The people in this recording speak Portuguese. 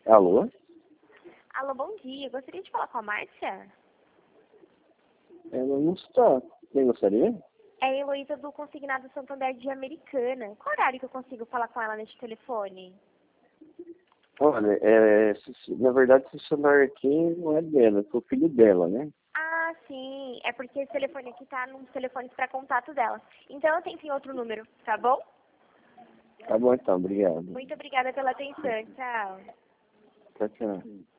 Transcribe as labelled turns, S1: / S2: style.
S1: Alô?
S2: Alô, bom dia. Gostaria de falar com a Márcia?
S1: Ela não está. Quem gostaria?
S2: É a Heloísa do Consignado Santander de Americana. Qual horário que eu consigo falar com ela neste telefone?
S1: Olha, na verdade esse celular aqui não é dela, é o filho dela, né?
S2: Ah, sim. É porque esse telefone aqui tá nos telefones para contato dela. Então eu tento em outro número, tá bom?
S1: Tá bom então, obrigado.
S2: Muito obrigada pela atenção. Tchau.
S1: Tchau, tchau.